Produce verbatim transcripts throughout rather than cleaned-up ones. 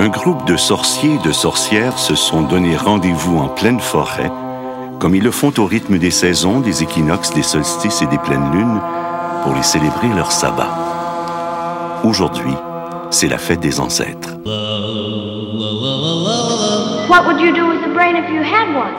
Un groupe de sorciers et de sorcières se sont donné rendez-vous en pleine forêt, comme ils le font au rythme des saisons, des équinoxes, des solstices et des pleines lunes, pour les célébrer leur sabbat. Aujourd'hui, c'est la fête des ancêtres. What would you do with a brain if you had one?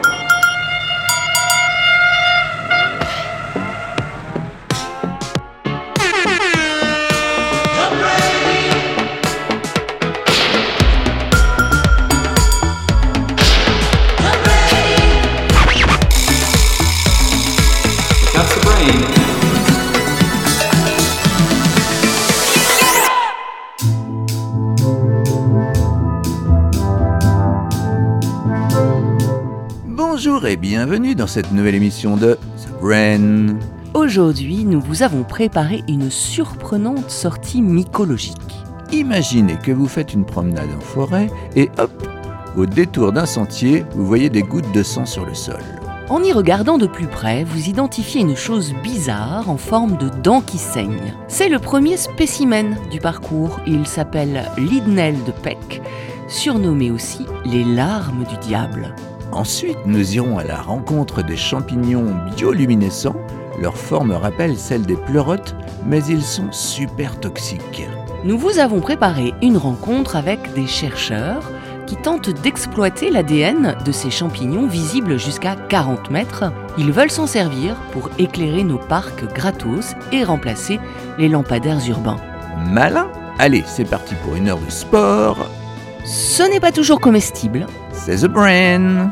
Bonjour et bienvenue dans cette nouvelle émission de The Brain. Aujourd'hui, nous vous avons préparé une surprenante sortie mycologique. Imaginez que vous faites une promenade en forêt et hop, au détour d'un sentier, vous voyez des gouttes de sang sur le sol. En y regardant de plus près, vous identifiez une chose bizarre en forme de dent qui saigne. C'est le premier spécimen du parcours. Il s'appelle l'Idnel de Peck, surnommé aussi les larmes du diable. Ensuite, nous irons à la rencontre des champignons bioluminescents. Leur forme rappelle celle des pleurotes, mais ils sont super toxiques. Nous vous avons préparé une rencontre avec des chercheurs qui tentent d'exploiter l'A D N de ces champignons visibles jusqu'à quarante mètres. Ils veulent s'en servir pour éclairer nos parcs gratos et remplacer les lampadaires urbains. Malin ? Allez, c'est parti pour une heure de sport. Ce n'est pas toujours comestible. C'est The Brain.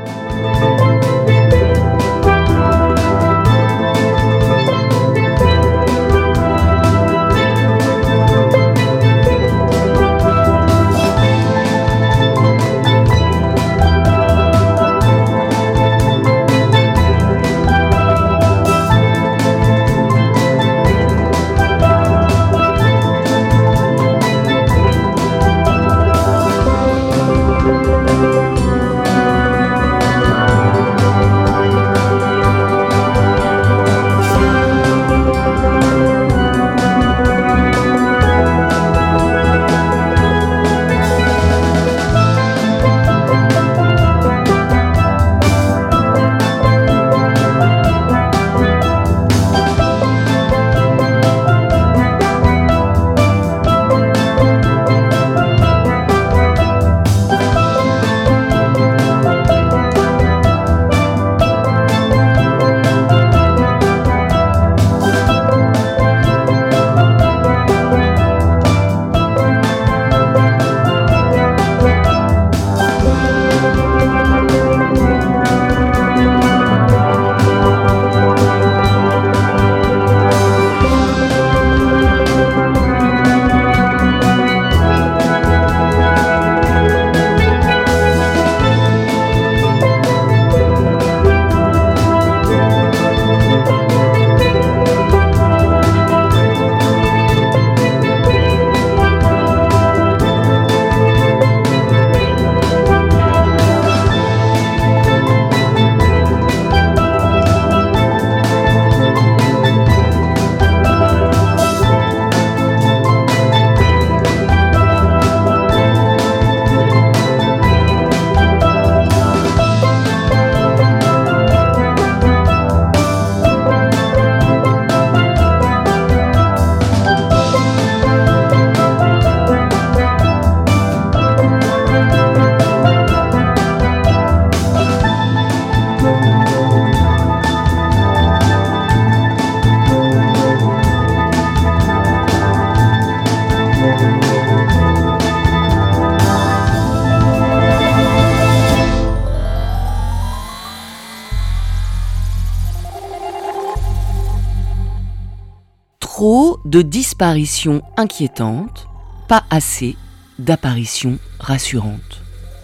Trop de disparitions inquiétantes, pas assez d'apparitions rassurantes.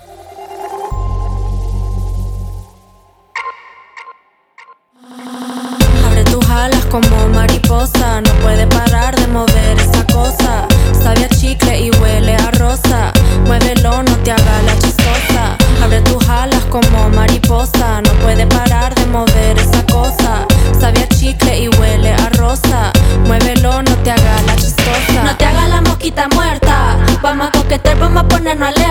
Abre tus alas como mariposa, no puede parar de mover esa cosa. Sabe a chicle y huele a rosa, muévelo, no te haga la chistosa. Abre tus alas como mariposa, no puede parar de mover esa cosa. Sabe a chicle y huele a rosa, muévelo, no te haga la chistosa. No te haga la mosquita muerta, vamos a coquetear, vamos a ponernos alerta.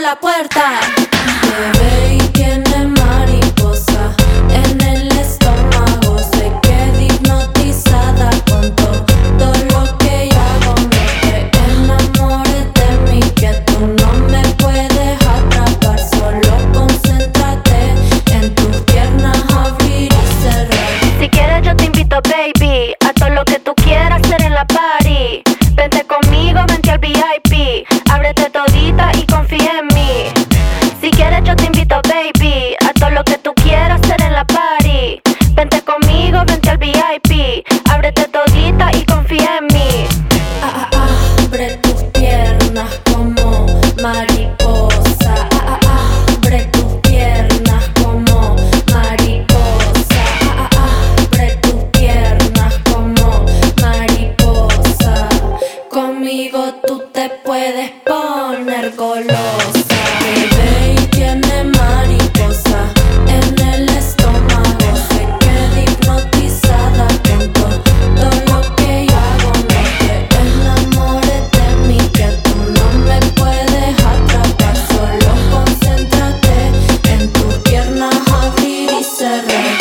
la puerta. Bebé y tiene mariposa en el estómago. Se queda hipnotizada con todo lo que yo hago. No te enamores de mí, que tú no me puedes atrapar. Solo concéntrate en tus piernas, abrir y cerrar. Si quieres yo te invito, baby, a todo lo que tú quieras hacer en la party. Vente conmigo, vente al V I P. Ábrete todita y confía en mí. Si quieres yo te invito, baby, a todo lo que tú quieras hacer en la party. Vente conmigo, vente al V I P. Ábrete todita y confía en mí. Ah, ah, abre tus piernas como mariposa. Ah, ah, abre tus piernas como mariposa. Ah, ah, abre tus piernas como mariposa. Conmigo tú te puedes poner golosa. Bebé y tiene mariposa en el estómago. Se queda hipnotizada con todo lo que yo hago. No te enamores de mí, que tú no me puedes atrapar. Solo concéntrate en tus piernas, abrir y cerrar.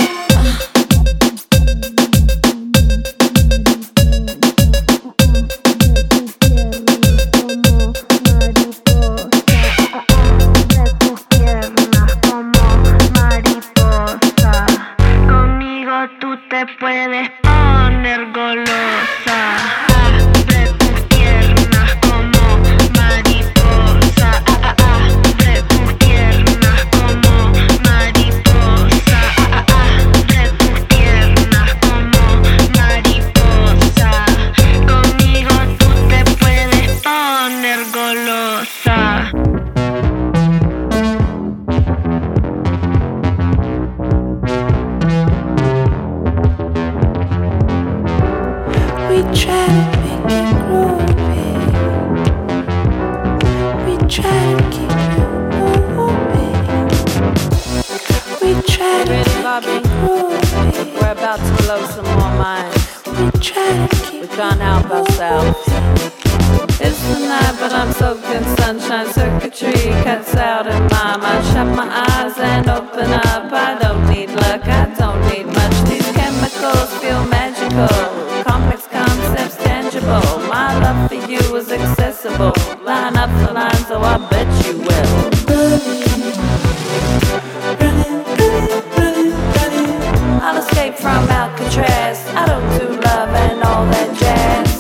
Conmigo tú te puedes poner golosa. Abre tus piernas como mariposa. Ah, ah, abre tus piernas como mariposa. Ah, ah, abre tus piernas como mariposa. Conmigo tú te puedes poner golosa. We try to make it groovy. We try to keep it moving. We try to make it groovy. We're about to blow some more minds. We try to keep We can't help ourselves. It's the night, but I'm soaked in sunshine. Circuitry cuts out in my mind. Shut my eyes and open up. I don't need luck, I don't need much. These chemicals feel magical. Complex concepts tangible. My love for you is accessible. Line up the line, so I bet you will. I'll escape from Alcatraz. I don't do love and all that jazz.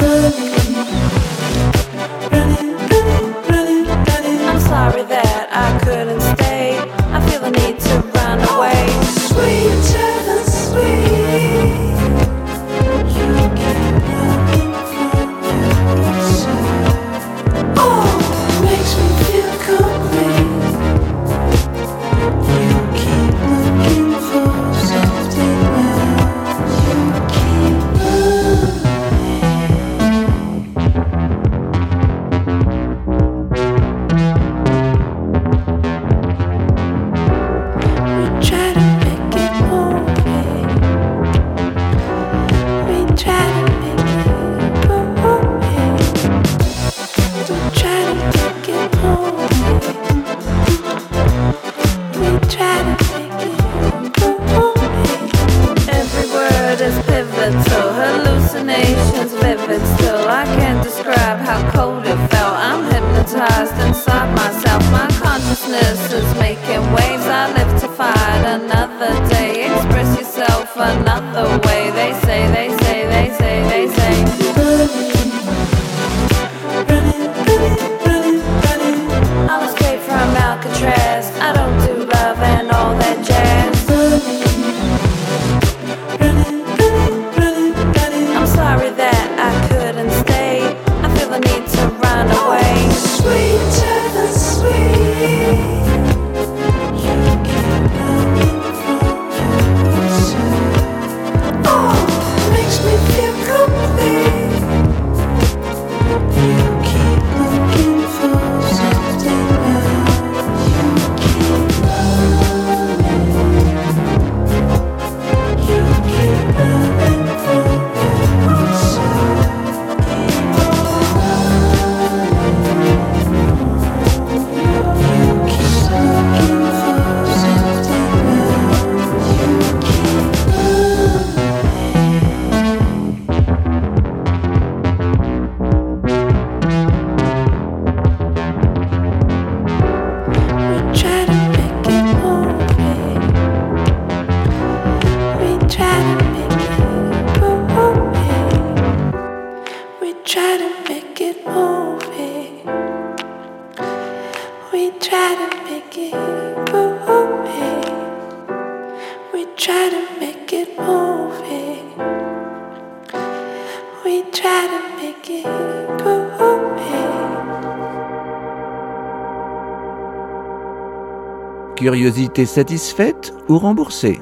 I'm sorry that I couldn't stay. I feel the need to run away. sweeter than sweet. You keep looking for yourself. Oh, makes me feel complete. You keep looking for something else. You keep moving. We try to make it moving. We try to make it moving. We try to make it moving. We try to make it moving. Every word is pivotal. Hallucinations vivid still. I can't describe how cold it felt. I'm hypnotized inside myself. My consciousness is making waves. I live to fight another day. Express yourself another way. They say, they say, they say, they say. I'll escape from Alcatraz. I don't do love and all that jazz. I'm sorry that I couldn't stay. I feel the need to run away. Sweeter than sweet. You keep looking for yourself. to make it moving. We try to make it moving. Curiosité satisfaite ou remboursée?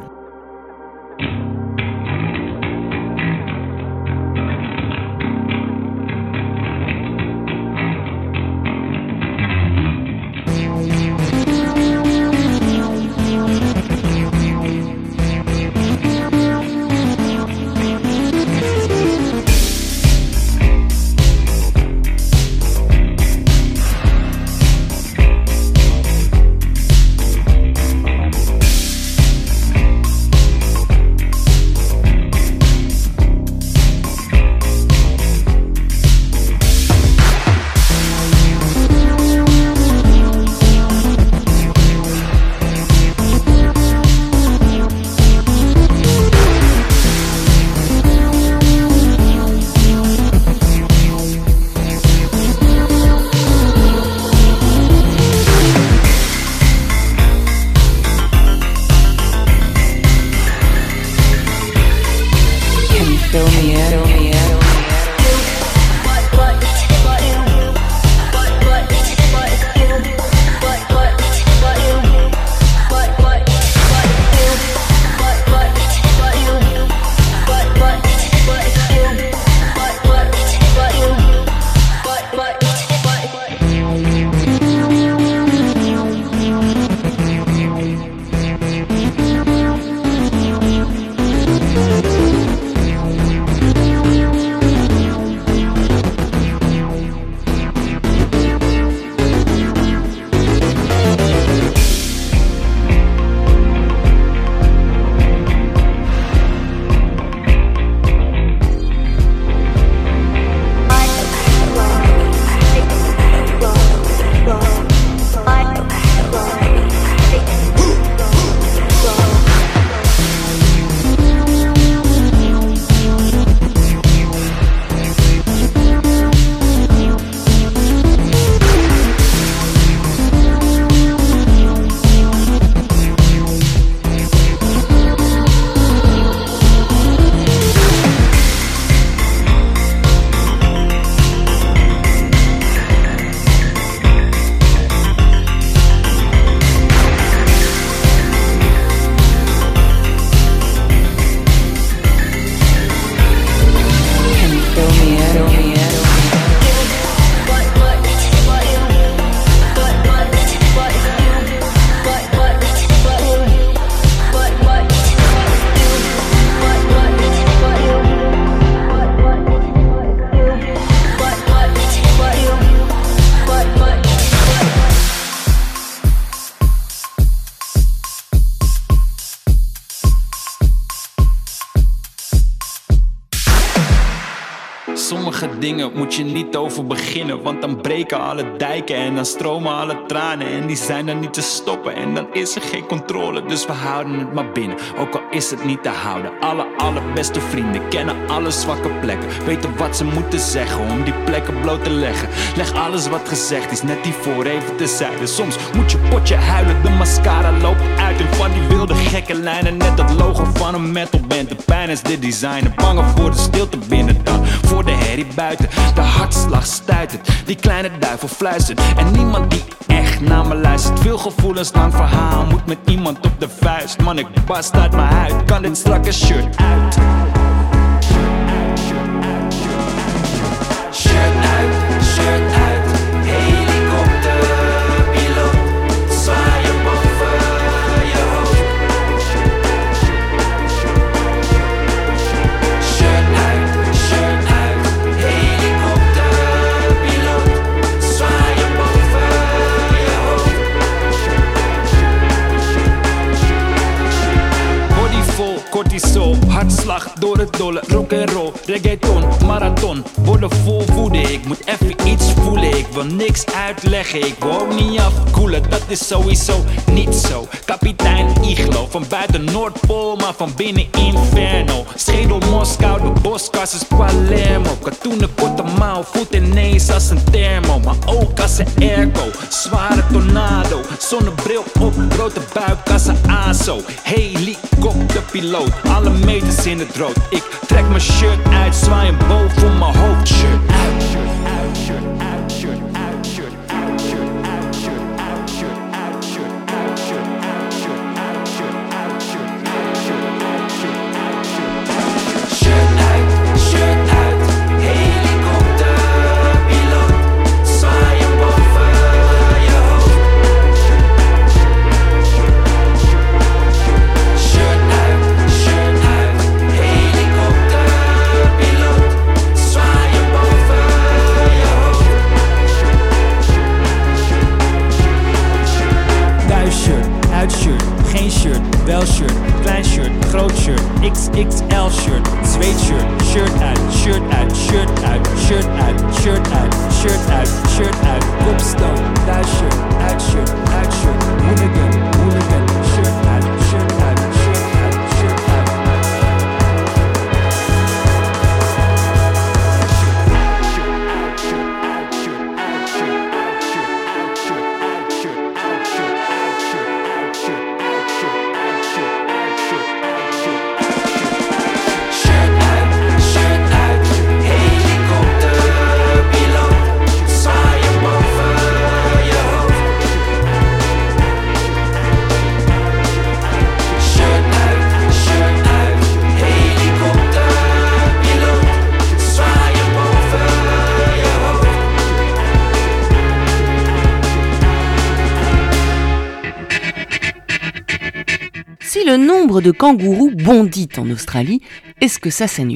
Sommige dingen moet je niet over beginnen, want dan breken alle dijken en dan stromen alle tranen en die zijn er niet te stoppen en dan is er geen controle, dus we houden het maar binnen, ook al is het niet te houden. Alle allerbeste vrienden kennen alle zwakke plekken, weten wat ze moeten zeggen om die plekken bloot te leggen. Leg alles wat gezegd is net hiervoor even terzijde. Soms moet je potje huilen, de mascara loopt uit en van die wilde gekke lijnen net het logo van een metalband. De pijn is de designer, bangen voor de stilte binnen dan voor de herrie buiten. De hartslag stuitert, die kleine duivel fluistert en niemand die echt naar me luistert. Veel gevoelens, lang verhaal, moet met iemand op de vuist. Man, ik barst uit mijn huid, kan dit strakke shirt uit. Shirt uit, shirt uit, helikopterpiloot, zwaaien boven je hoofd. Shirt uit, shirt uit, helikopterpiloot, zwaaien boven je hoofd. Body vol cortisol, hartslag door het dolle, rock and roll, reggaeton, marathon, worden vol woede. Ik moet even iets voelen, ik wil niks uitleggen, ik wil ook niet afkoelen, dat is sowieso niet zo. Kapitein Iglo, van buiten Noordpool, maar van binnen Inferno. Schedel Moskou, de boskas is Palermo. Katoenen korte mouw, voet ineens als een thermo, maar ook als een airco. Zware tornado, zonnebril op, grote buik als een aso. Helikopter piloot, alle meters in het rood. Ik trek mijn shirt uit, zwaai hem boven mijn hoofd. Shirt uit, shirt uit, shirt uit, shirt uit, shirt uit, shirt uit, shirt uit, shirt uit, shirt uit, shirt uit, shirt uit, shirt uit, shirt uit, shirt uit, shirt uit, shirt uit, helikopterpiloot, zwaai hem boven je hoofd. Shirt uit, shirt uit, helikopterpiloot, zwaai hem boven je hoofd. Thuisshirt, uitshirt, geen shirt, wel shirt, klein shirt, groot shirt, X X L shirt, zweetshirt, shirt uit, shirt uit, shirt uit, shirt uit, shirt uit, shirt uit, shirt uit, kopstoot, thuisshirt, uitshirt, uitshirt, hooligan, hooligan, shirt uit, shirt uit, shirt uit, shirt uit. Si le nombre de kangourous bondit en Australie, est-ce que ça s'annule ?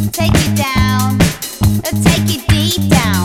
take you down, take you deep down.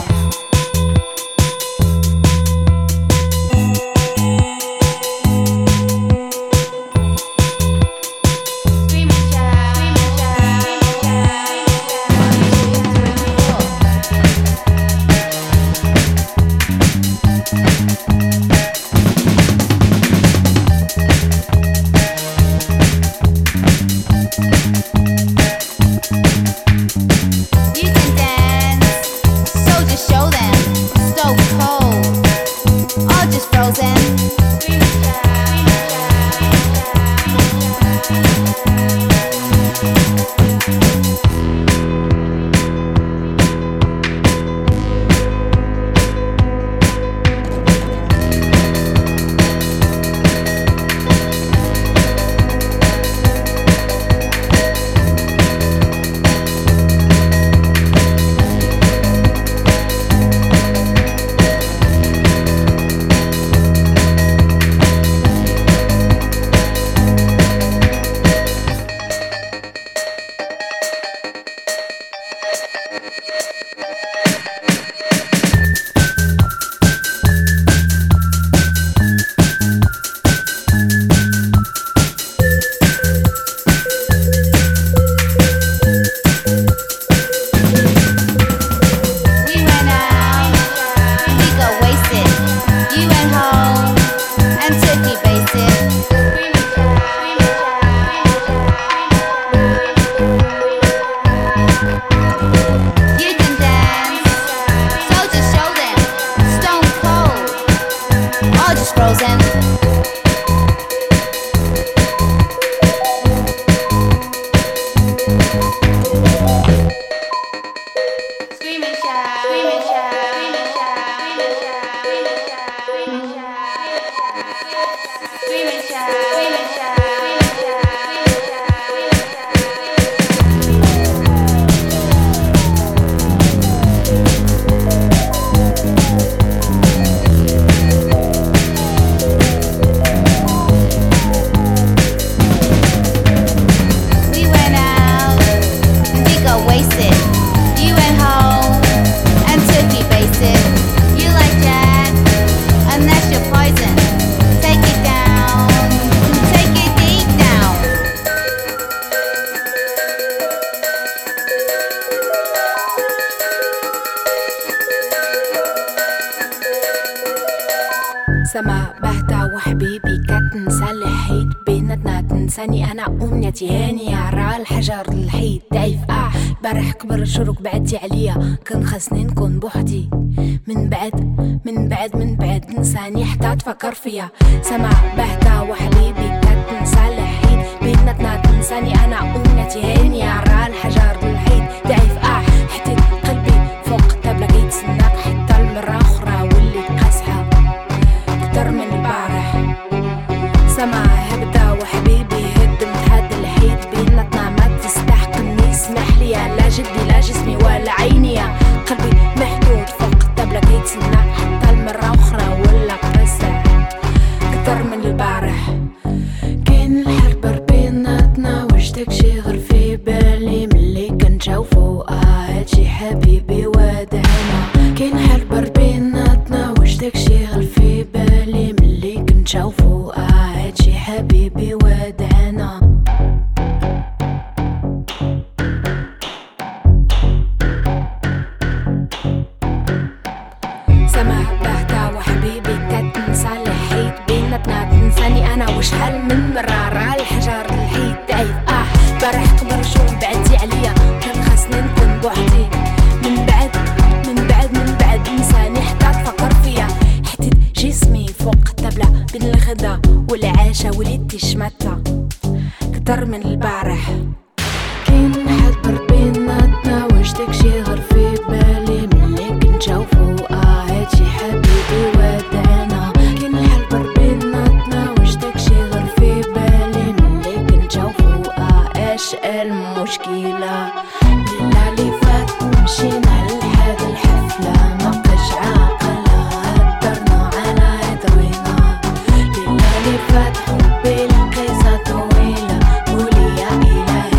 سما بهتا وحبيبي كتنسى الحيط بيناتنا تنساني انا امنيتي هانية على الحجر الحيط دايف اه برح كبر شروك بعدتي عليا كان خاصني نكون بوحدي من بعد من بعد من بعد نساني حتى تفكر فيا سما بهتا وحبيبي كتنسى الحيط بيناتنا تنساني انا امنيتي هانية على الحجر الحيط دايف اه حتى قلبي فوق الطابلة كيتسناك حتى المرة اخرى واللي قاسحة أكتر من البارح سما هبدا وحبيبي هدمت هاد الحيط بيناتنا ما تستحقني اسمح لي لا جدي لا جسمي ولا عيني قلبي محدود فوق الطابلة كيتسنى حتى المرة أخرى ولا قاسح أكتر من البارح كاين الحرب بيناتنا واش داكشي غير في بالي ملي كنشوفو اه هادشي حبيبي ودعنا كاين حرب بيناتنا واش داكشي غير في بالي ملي كنشوفو اه هادشي حبيبي ودعنا سما بهتا وحبيبي كتنسى الحيط بيناتنا تنساني انا وشحال من مرة راه الحجر الحيط دايف اه برح كبر شو بعدتي عليا كان خاصني نكون بوحدي من بعد من بعد من بعد نساني حتى تفكر فيا حتى جسمي فوق الطابلة بين الغدا والعشاء وليت شمتها كتر من البارح كاين حبر بيناتنا واش داكشي غير في بالي ملي كنشوفو اه هادشي حبيبي ودعنا كاين حبر بيناتنا واش داكشي غير في بالي ملي كنشوفو اه اش المشكلة ليلة اللي فات مشينا لهاد الحفلة ما بقاش عاقلة هدرنا على هدوينا ليلة اللي فات حبي القصة طويلة قولي يا إلهي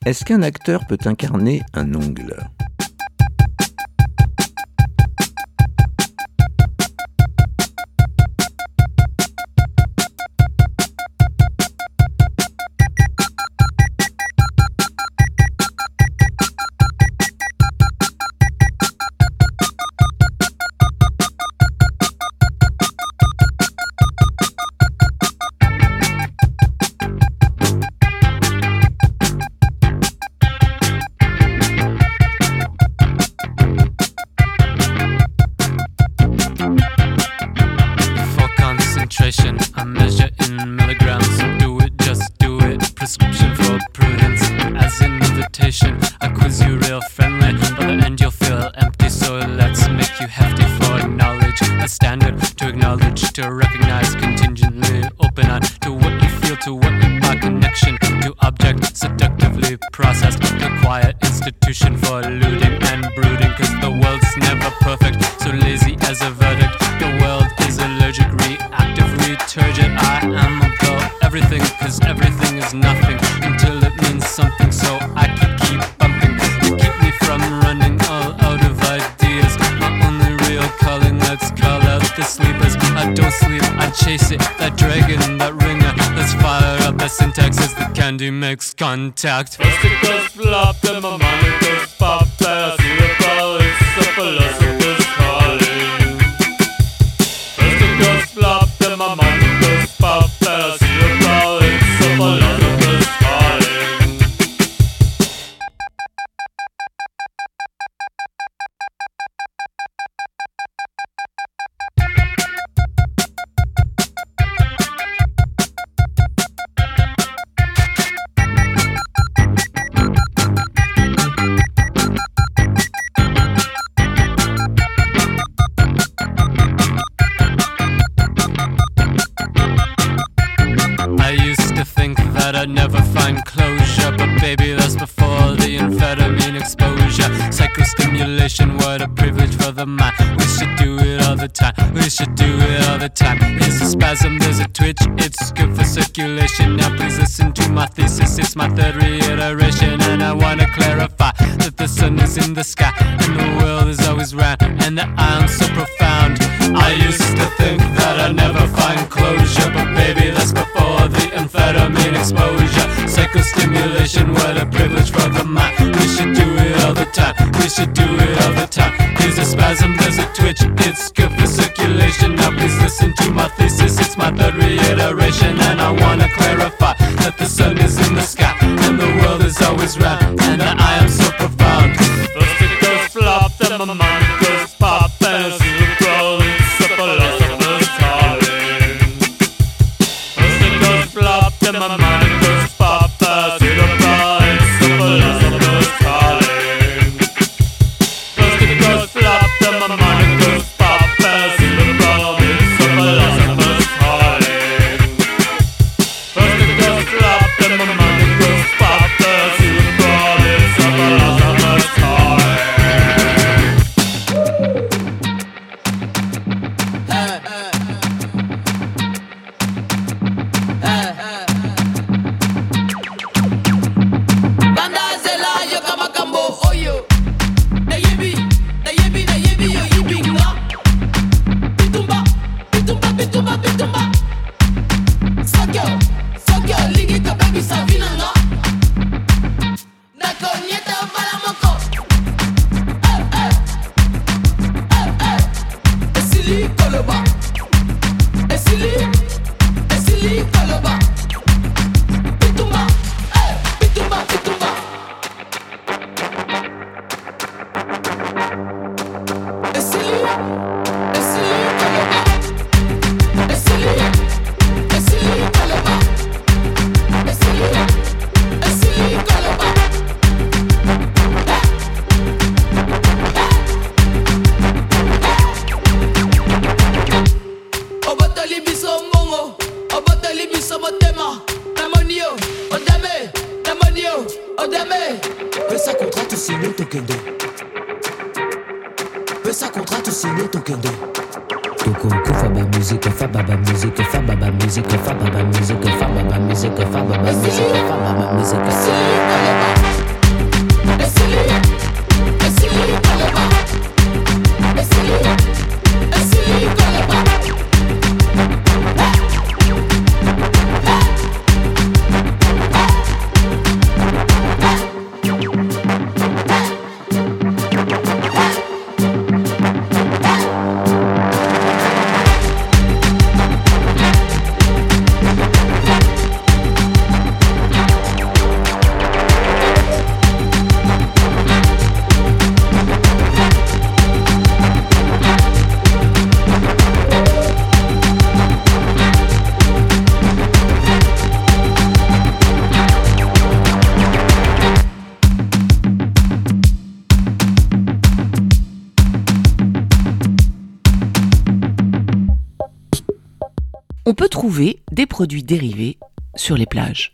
Est-ce qu'un acteur peut incarner un ongle ? I measure in milligrams, so do it, just do it. Prescription for prudence, as an invitation. I quiz you real friendly, by the end you'll feel empty. So let's make you hefty for knowledge. A standard to acknowledge, to recognize contingently. Open on to what you feel, to what you buy. Connection to object, seductively processed. The quiet institution for looting and brooding. Cause the world's never perfect, so lazy as a verdict. The world is allergic, reactive, turgid. I am above everything, cause everything is nothing until it means something, so I can keep bumping. You keep me from running all out of ideas. My only real calling, let's call out the sleepers. I don't sleep, I chase it, that dragon, that ringer. Let's fire up the syntax as the candy makes contact. First it goes flop, then my mind goes pop. I see the ball, it's a philosopher's calling. First it goes flop, then my mind pop, I see the ball, it's a philosopher's calling. I'd never find closure, but baby, that's before the amphetamine exposure. Psychostimulation, what a privilege for the mind. We should do it all the time, we should do it all the time. It's a spasm, there's a twitch, it's good for circulation. Now please listen to my thesis, it's my third reiteration. And I wanna clarify that the sun is in the sky, and the world is always round, and that I am so profound. I used to think that I'd never find closure, but baby, that's before the amphetamine exposure. Psychostimulation, what a privilege for the mind. We should do it all the time, we should do it all the time. There's a spasm, there's a twitch, it's good for circulation. Now please listen to my thesis, it's my third reiteration. And I wanna clarify that the sun is in the sky, and the world is always round, and that I am so profound. First it goes flop, then my mind goes pop, and I see the roll, it's a philosopher's calling. First it goes flop, then my mind goes pop, I see the roll, it's a philosopher's calling. First it goes flop, then my mind goes pop, I see the roll, it's a philosopher's calling. First it goes flop, then my mind goes pop, I see the roll, it's a philosopher's calling. Pesa contrato signé ton kendo. Toko faba musique, faba musique, faba musique, faba musique, faba musique, faba musique, faba musique, faba musique. on peut trouver des produits dérivés sur les plages.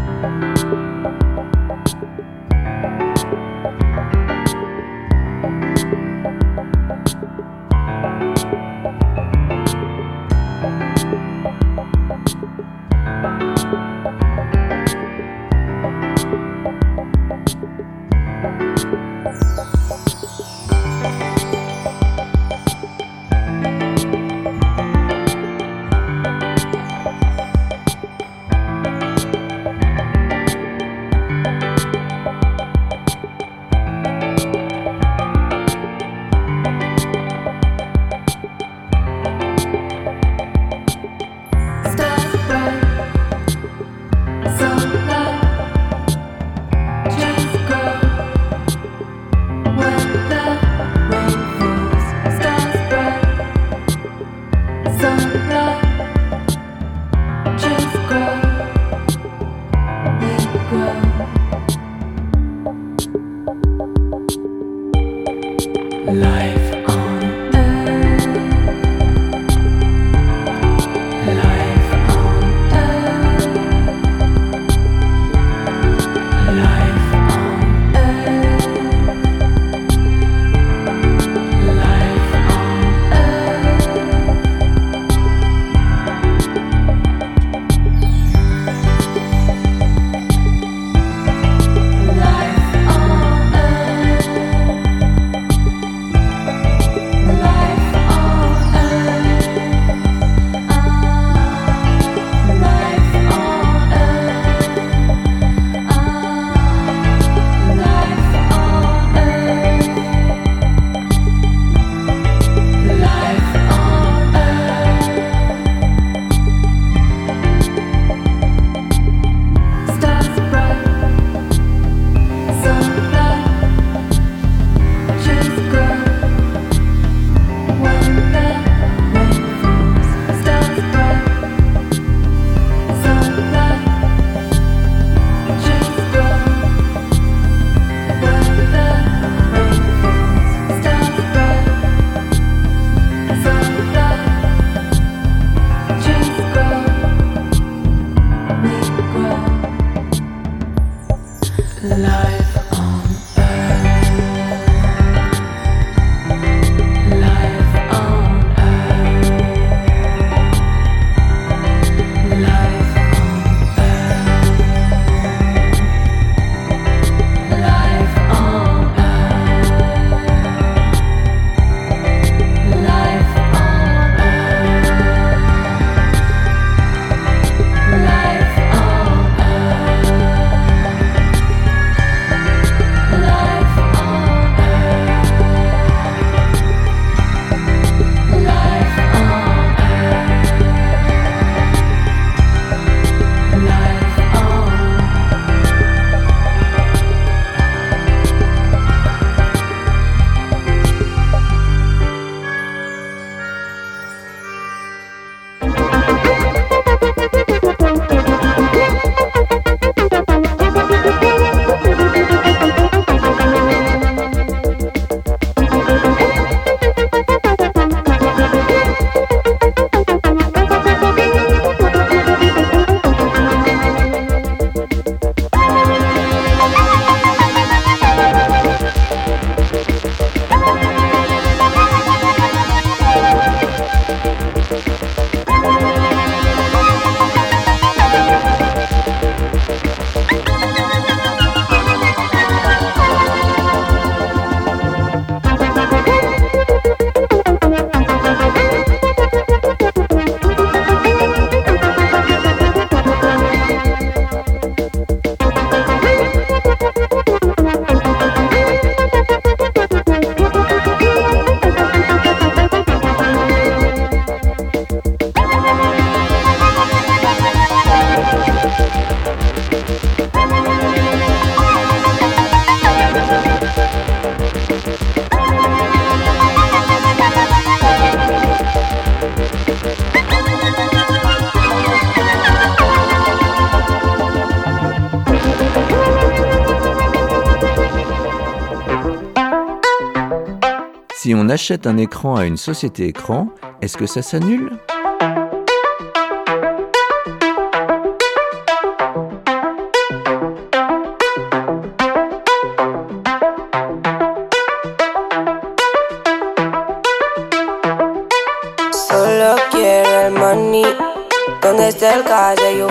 Si on achète un écran à une société écran, est-ce que ça s'annule ?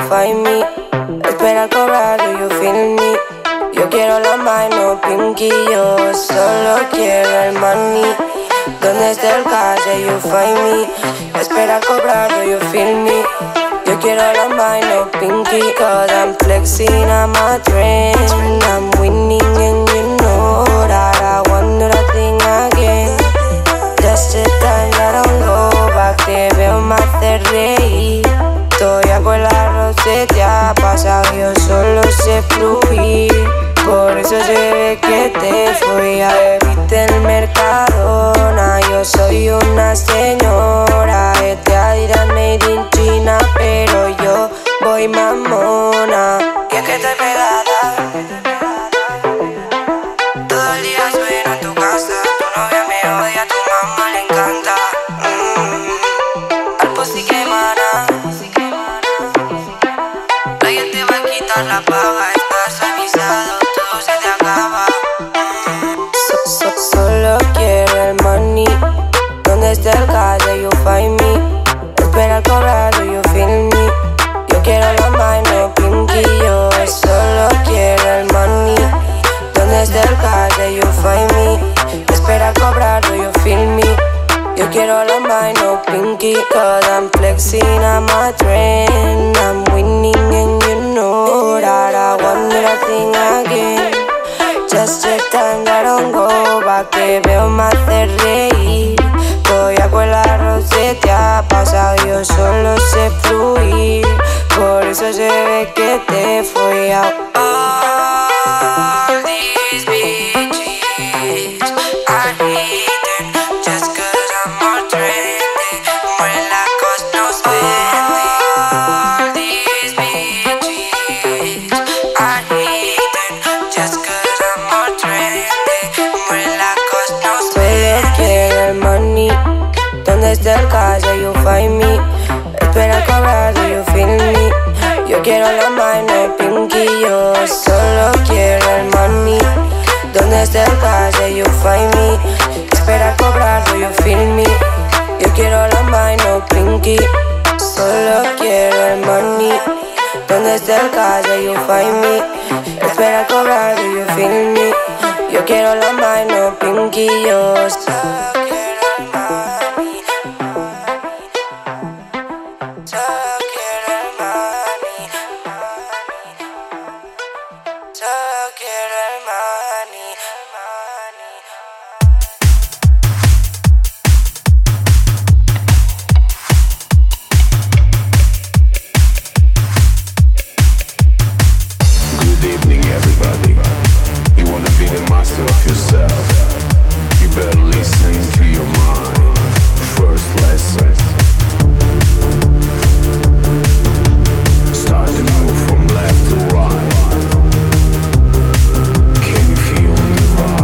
find me. Espera al cobrar, do you feel me? Yo quiero la mano pinky, yo solo quiero el money. ¿Dónde está el cash? You find me. Espera al cobrar, do you feel me? Yo quiero la mano pinky, cause I'm flexing, I'm a trend. I'm winning and you know that I want that thing again. Just the time that I don't go back, te veo me hace reír. Todavía con la roseta pasa, yo solo sé fluir. Por eso se ve que te fui a bebirte el Mercadona. Yo soy una señora, este Adidas made in China, pero yo voy mamona. Y es que estoy pegada, todo el día suena en tu casa. Tu novia me odia, tu mamá le encanta. mm. Al pussy que emana, nadie te va a quitar la paga. Estás avisado, todo se te acaba. so, so, Solo quiero el money. ¿Dónde está el cash? You find me. Espera al cobrar, do you feel me? Yo quiero la mano pinky, yo solo quiero el money. ¿Dónde está el cash? You find me. Espera al cobrar, do you feel me? Yo quiero la mano pinky, cause I'm flexing, I'm a trend. I'm winning and you know that I want that thing again. Just the time that I don't go back, te veo me hace reír. Todavía con la roseta pasa, yo solo sé fluir. Por eso se ve que te fui a all these bitches. I hate them just cause I'm more trendy. Muela cos no spende. All these bitches. I hate them just cause I'm more trendy. Muela cos no spende. Solo quiero el money. ¿Dónde está el cash? You find me. Espera al cobrar, do you feel me? Yo quiero la mano pinky, yo solo quiero el money. ¿Dónde está el cash? You find me. Espera al cobrar, do you feel me? Yo quiero la mano pinky, solo quiero el money. ¿Dónde está el cash? You find me. Espera al cobrar, do you feel me? Yo quiero la mano pinky, yo solo quiero el money. Solo quiero el money. Solo quiero el money. Good evening, everybody. You wanna be the master of yourself? You better listen to your mind. First lesson. Start to move from left to right. Can you feel the vibe?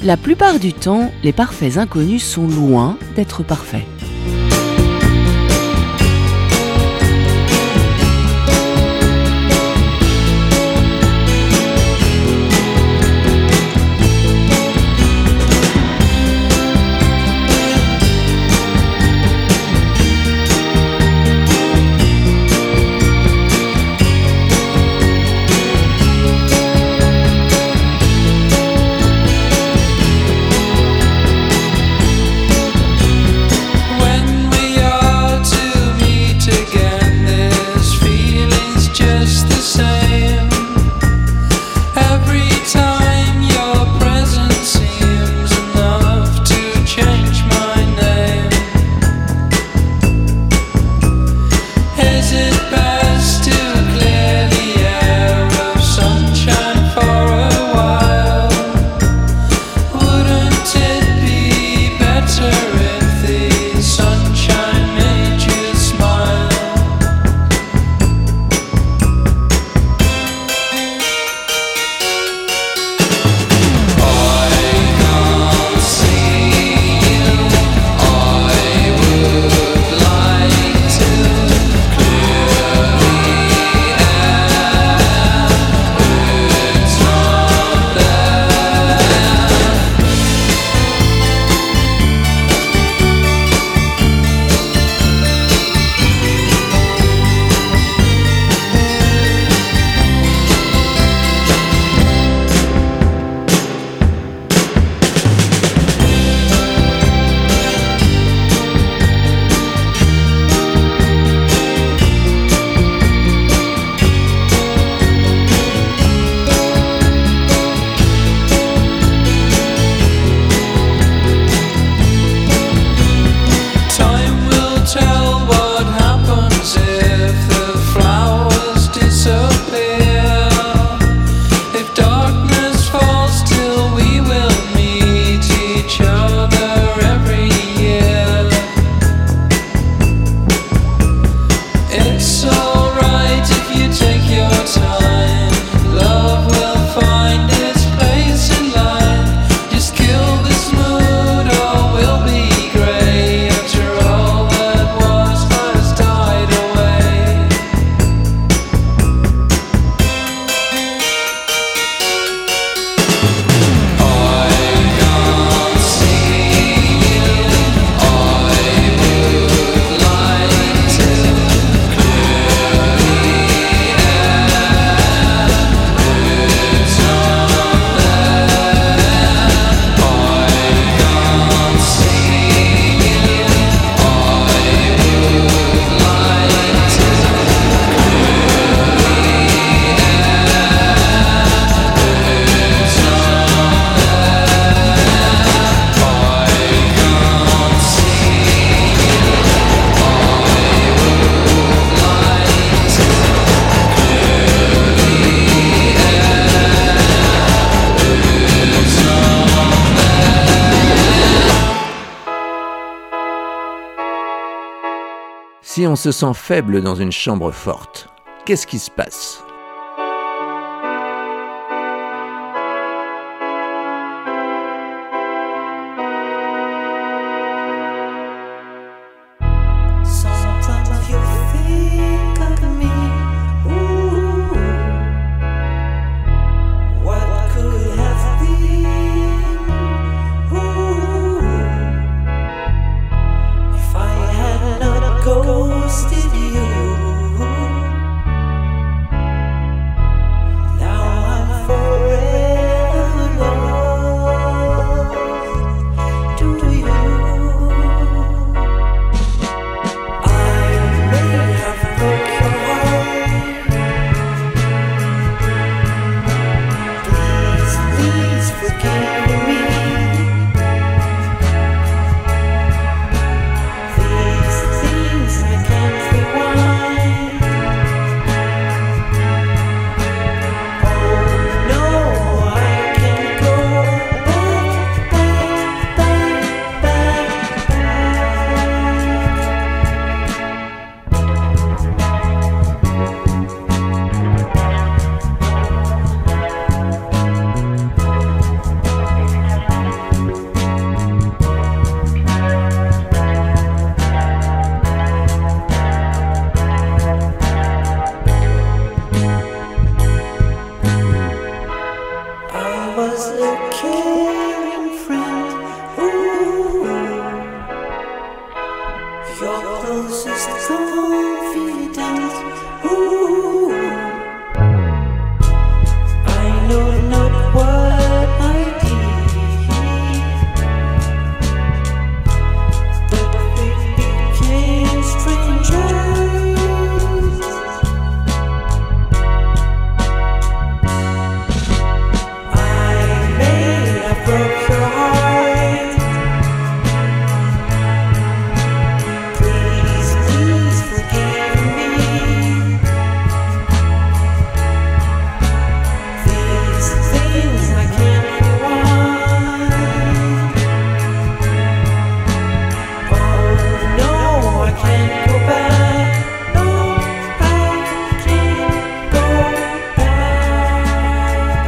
La plupart du temps, les parfaits inconnus sont loin d'être parfaits. Si on se sent faible dans une chambre forte, qu'est-ce qui se passe ? Ghosted you. was a caring friend. Ooh, your closest confidant. Ooh, I know not what I did, but we became strangers. I may have broke your heart. Please, please forgive me. These things I can't rewind. Oh no, I can't go back. No, I can't go back.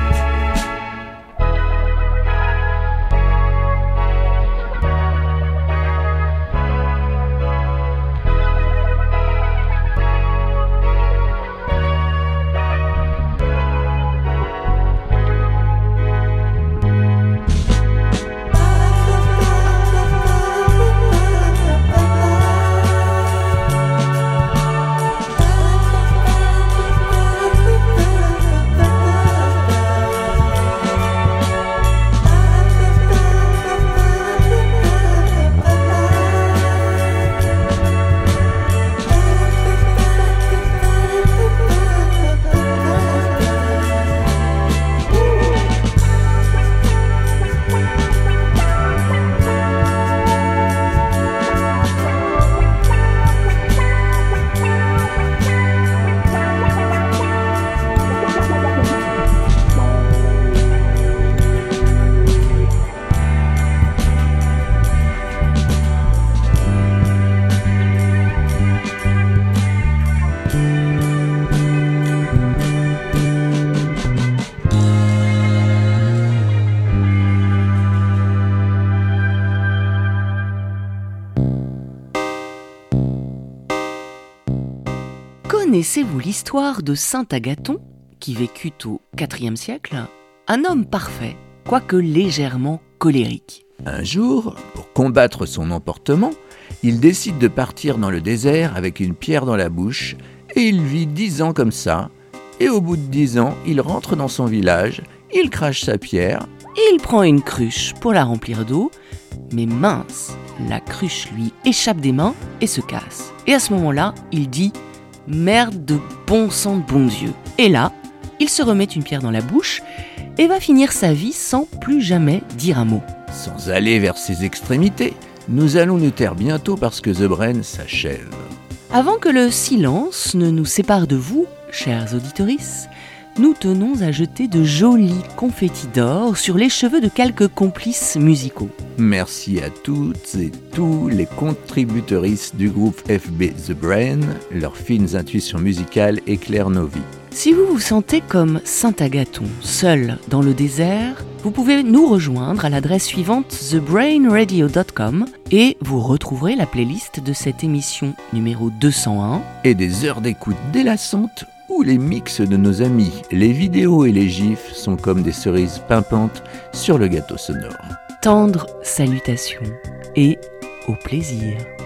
Connaissez-vous l'histoire de saint Agathon, qui vécut au quatrième siècle? Un homme parfait, quoique légèrement colérique. Un jour, pour combattre son emportement, il décide de partir dans le désert avec une pierre dans la bouche, et il vit dix ans comme ça, et au bout de dix ans, il rentre dans son village, il crache sa pierre, Il prend une cruche pour la remplir d'eau, mais mince, la cruche lui échappe des mains et se casse. Et à ce moment-là, il dit « Merde de bon sang de bon Dieu !» Et là, il se remet une pierre dans la bouche et va finir sa vie sans plus jamais dire un mot. Sans aller vers ses extrémités, nous allons nous taire bientôt parce que The Brain s'achève. Avant que le silence ne nous sépare de vous, chers auditorices, nous tenons à jeter de jolis confettis d'or sur les cheveux de quelques complices musicaux. Merci à toutes et tous les contributrices du groupe F B The Brain. Leurs fines intuitions musicales éclairent nos vies. Si vous vous sentez comme saint Agathon, seul dans le désert, vous pouvez nous rejoindre à l'adresse suivante the brain radio dot com et vous retrouverez la playlist de cette émission numéro deux cent un et des heures d'écoute délassantes où les mix de nos amis, les vidéos et les gifs sont comme des cerises pimpantes sur le gâteau sonore. Tendre salutations et au plaisir.